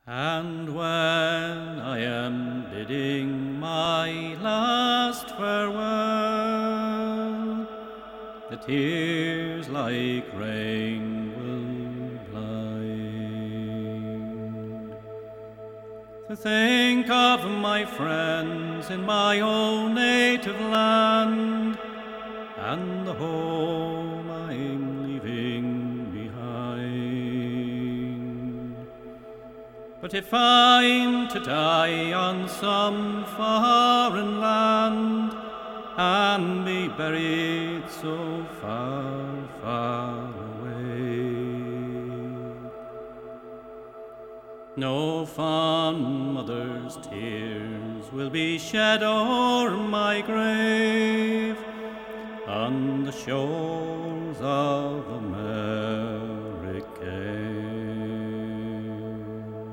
And when I am bidding my last farewell, the tears like rain will blind. To think of my friends in my own native land, and the home I'm leaving behind. But if I'm to die on some foreign land, and be buried so far, far away, no fond mother's tears will be shed o'er my grave on the shores of America.